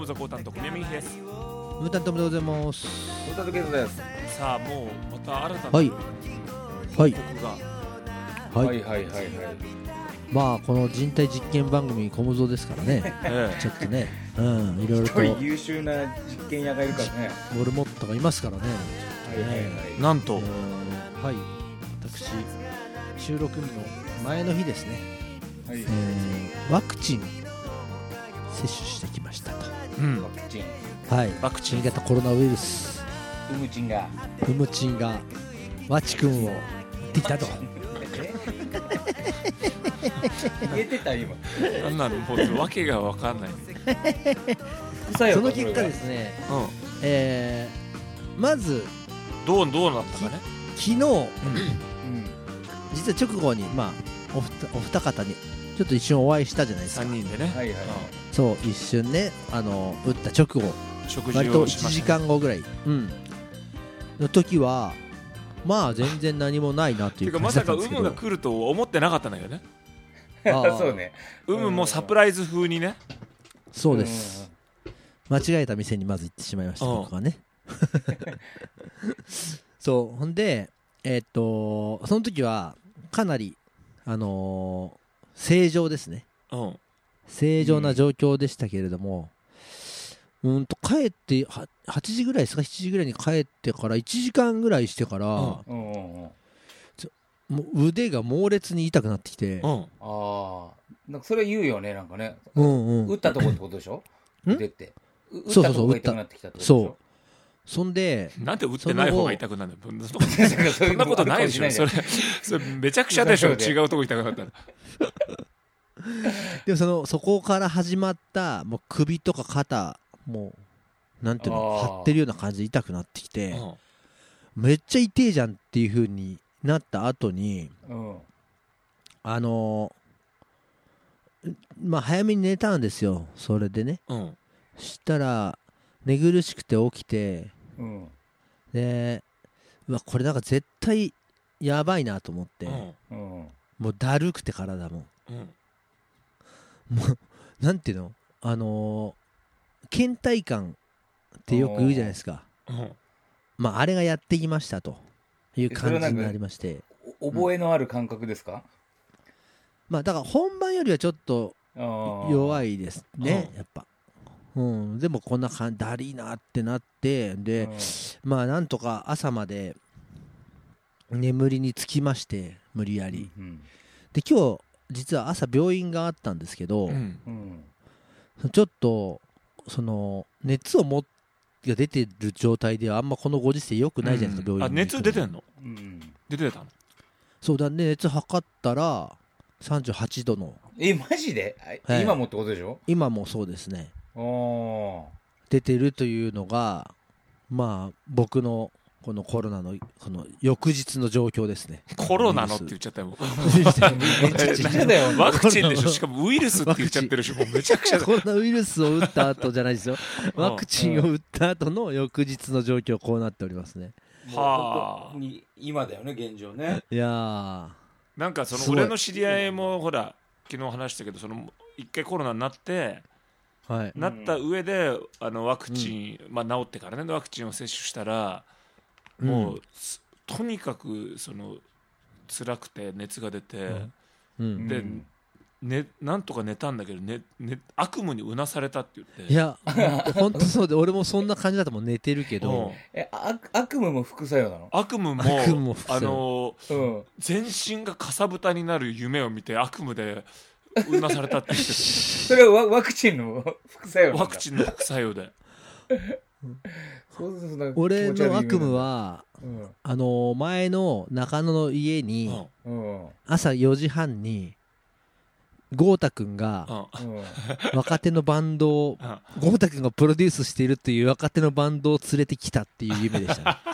座高担当小宮美です。 ムータントムでございます。 ムータントケイトです。 さあもうまた新たなはい報告が、 はいまあこの人体実験番組コムゾですからねちょっとね、いろいろと一人優秀な実験屋がいるからね、 モルモットがいますからね。 なんと、 はい、私収録日の前の日ですね、ワクチン接種してきましたと。 ワクチン、 ワクチン型コロナウイルスウムチンがワチ君をできたと言えてた今。 なんなのもう訳が分かんないその結果ですね、まずどうなったかね。 昨日、実は直後にお二方にちょっと一瞬お会いしたじゃないですか。 3人でね、 そう一瞬ね、打った直後食事割とをしました、 1時間後ぐらい、の時はまあ全然何もないなっていう感じだったんですけど、 てかまさかウムが来ると思ってなかったんだよね。 そうね、 ウムもサプライズ風にね。 そうです、間違えた店にまず行ってしまいました、僕はねそうほんでその時はかなり正常ですね、正常な状況でしたけれども、帰って8時ぐらいですか、7時ぐらいに帰ってから1時間ぐらいしてから、もう腕が猛烈に痛くなってきて、 なんかそれ言うよね、なんかね、打ったとこってことでしょ、腕って打ったとこが痛くなってきたってことでしょ。そうそんでなんで打ってない方が痛くなるのそんなことないでしょ。それめちゃくちゃでしょ、違うとこ痛くなったらでもそこから始まったもう首とか肩、もうなんていうの、張ってるような感じで痛くなってきて、めっちゃ痛えじゃんっていう風になった後に、早めに寝たんですよ。それでね、したら寝苦しくて起きて、でこれなんか絶対やばいなと思って、もうだるくて体も、もうなんていうの、倦怠感ってよく言うじゃないですか、あれがやってきましたという感じになりまして。 覚えのある感覚ですか。 だから本番よりはちょっと弱いですね、やっぱ。でもこんな感じだりーなってなって、で、なんとか朝まで眠りにつきまして、無理やり、で今日実は朝病院があったんですけど、ちょっと熱が出てる状態ではあんまこのご時世良くないじゃないですか、病院に。 熱出てんの？出てたの？そうだね、熱測ったら38度の。 マジで？今もってことでしょ？ 今もそうですね。出てるというのが僕のこのコロナのこの翌日の状況ですね。 コロナのって言っちゃったよ。ワクチンでしょ。しかもウイルスって言っちゃってるし、もうめちゃくちゃ。 コロナウイルスを打った後じゃないですよ。ワクチンを打った後の翌日の状況、こうなっておりますね。 今だよね、現状ね。 いやなんか俺の知り合いもほら昨日話したけど、一回コロナになって。なった上でワクチン、治ってからねワクチンを接種したら、もうとにかく辛くて熱が出て、でなんとか寝たんだけど、悪夢にうなされたって言って。 いや本当そうで、俺もそんな感じだともう寝てるけど、 悪夢も副作用なの？ 悪夢も全身がかさぶたになる夢を見て悪夢でうなされたって言っててそれはワクチンの副作用なんだ。 ワクチンの副作用で俺の悪夢は、前の中野の家に、朝4時半に豪太くんが若手のバンドを、豪太くんがプロデュースしているという若手のバンドを連れてきたっていう夢でしたね。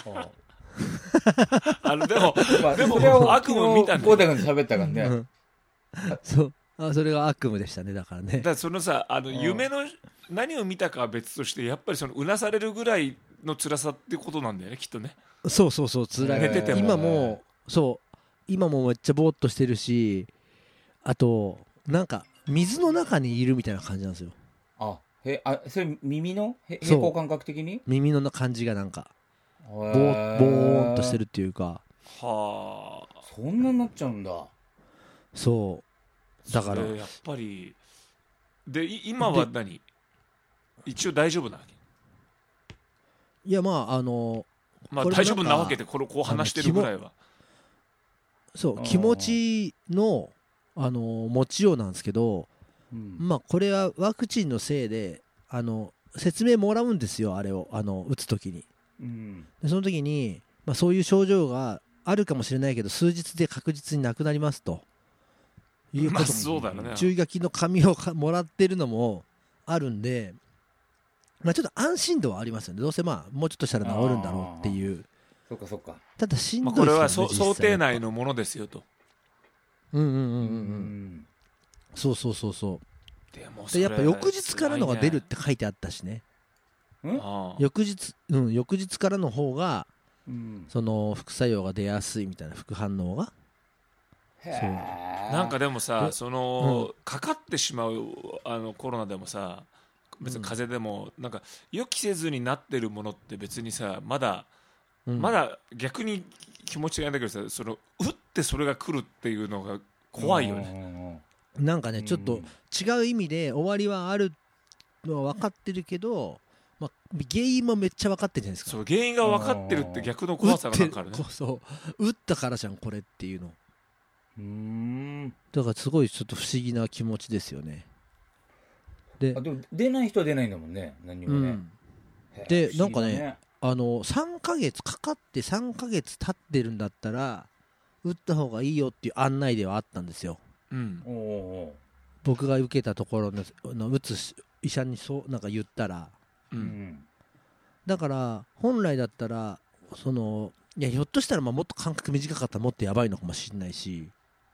でも悪夢見たんだよ。 豪太くんと喋ったからね。 それが悪夢でしたね。だからね。 だから夢の何を見たかは別として、やっぱりうなされるぐらいの辛さってことなんだよね、きっとね。 そう辛い。 寝てても今もめっちゃぼーっとしてるし、あとなんか水の中にいるみたいな感じなんですよ。 それ耳の平衡感覚的に耳の感じがなんかボーンとしてるっていうか。 はあ、 そんなになっちゃうんだ。 そうだからやっぱりで今は一応大丈夫なわけ？ いやまあ大丈夫なわけでこう話してるぐらいはそう気持ちの持ちようなんですけど、まあこれはワクチンのせいで説明もらうんですよ、あれを打つ時に、でその時に、そういう症状があるかもしれないけど数日で確実になくなりますということ、 そうだよね、 注意書きの紙をもらってるのもあるんで、ちょっと安心度はありますよね。どうせもうちょっとしたら治るんだろうっていう。 そっかそっか。 ただしんどいですよね、 これは想定内のものですよと。 そうでもやっぱ翌日からのが出るって書いてあったしね。翌日からの方が、その副作用が出やすいみたいな、副反応が。 なんかでもさ、かかってしまうコロナでもさ、別に風邪でもなんか予期せずになってるものって別にさまだ逆に気持ちがいいんだけどさ、打ってそれが来るっていうのが怖いよね。 なんかねちょっと違う意味で終わりはあるのは分かってるけど、原因もめっちゃ分かってるじゃないですか。 そう、原因が分かってるって逆の怖さがなんかあるね。 打ったからじゃんこれっていうの。だからすごいちょっと不思議な気持ちですよね。 でも出ない人は出ないんだもんね、何もね。 でなんかね3ヶ月かかって3ヶ月経ってるんだったら打った方がいいよっていう案内ではあったんですよ。僕が受けたところの打つ医者になんか言ったら、だから本来だったらいやひょっとしたらもっと間隔短かったらもっとやばいのかもしれないし、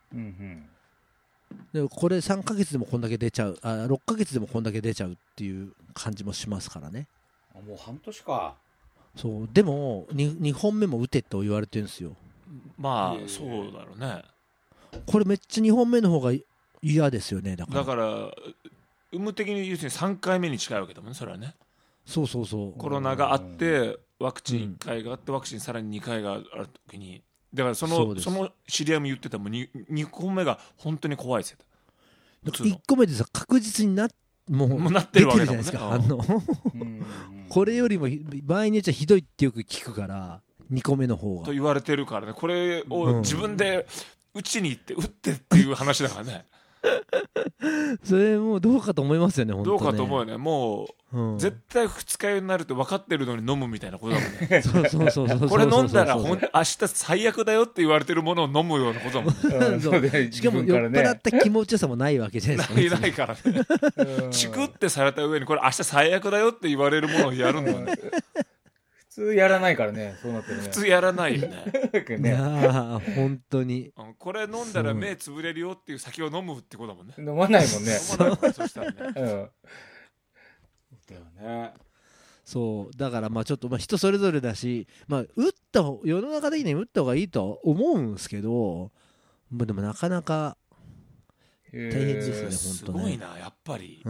でもこれ3ヶ月でもこんだけ出ちゃう、6ヶ月でもこんだけ出ちゃうっていう感じもしますからね。 もう半年か。 そうでも 2本目も打てと言われてるんですよ。 そうだろうね。 これめっちゃ2本目の方が嫌ですよね。だから有無的に言うと3回目に近いわけだもんね、それはね。 そうコロナがあってワクチン1回があってワクチンさらに2回があるときに、だからその知り合いも言ってたもん、2個目が本当に怖いですよ。 1個目でさ確実にもうなってるわけだもんね。 出てるじゃないですか。これよりも場合によっちゃひどいってよく聞くから2個目の方がと言われてるからね。これを自分で打ちに行って打ってっていう話だからね。 それもうどうかと思いますよね、本当ね。 どうかと思うよね。もう、絶対二日酔いになるって分かってるのに飲むみたいなことだもんね。これ飲んだら明日最悪だよって言われてるものを飲むようなことだもんね。しかも酔っ払った気持ちよさもないわけじゃないですか。 ないからね。チクってされた上にこれ明日最悪だよって言われるものをやるんだね。 普通やらないからね、そうなってるね。 普通やらないよね。 いや本当に。 これ飲んだら目つぶれるよっていう酒を飲むってことだもんね。 飲まないもんね。 飲まないもん、そしたらね。 だよね。 そうだからちょっと人それぞれだし、世の中的に打った方がいいと思うんですけど、でもなかなか大変ですよね、本当ね。 すごいな、やっぱり。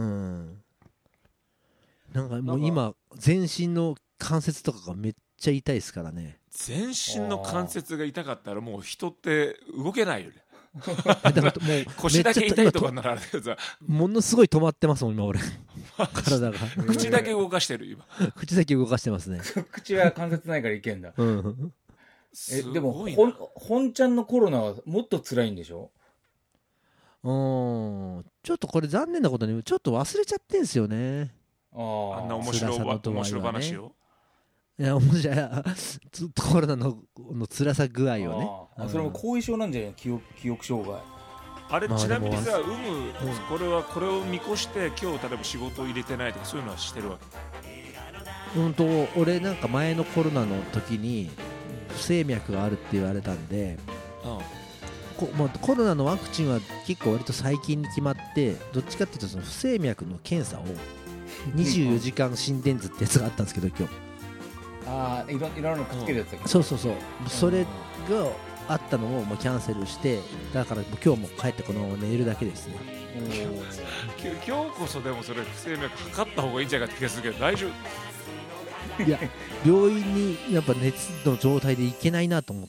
なんかもう今全身の関節とかがめっちゃ痛いですからね。 全身の関節が痛かったらもう人って動けないよね。腰だけ痛いとかならあれだけどさ、 ものすごい止まってますもん今俺。体が口だけ動かしてる今。 口だけ動かしてますね。 口は関節ないからいけんだ。でも本ちゃんのコロナはもっと辛いんでしょ。 ちょっとこれ残念なことにちょっと忘れちゃってんすよね。 あんな面白話を。 いや面白いコロナの辛さ具合をね。 それも後遺症なんじゃない？記憶障害。 あれちなみにさ、これを見越して今日例えば仕事を入れてないとかそういうのはしてるわけ？ 俺なんか前のコロナの時に不整脈があるって言われたんで、コロナのワクチンは結構割と最近に決まって、どっちかっていうとその不整脈の検査を24時間心電図ってやつがあったんですけど今日。 いろんなのくっつけるやつだけど。 そうそれがあったのをもうキャンセルして、だから今日も帰ってこの寝るだけですね。 今日こそでもそれ不整脈測った方がいいんじゃないかって気がするけど大丈夫？ いや病院にやっぱ熱の状態で行けないなと思って、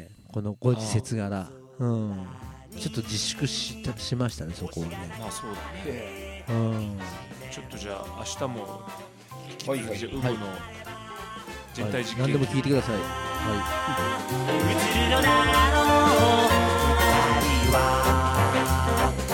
このご時節柄、ちょっと自粛 しましたね、そこはね。 まあそうだね、ちょっとじゃあ明日も引き続きウブの人体実験、 何でも聞いてください。 うつるの中の二人は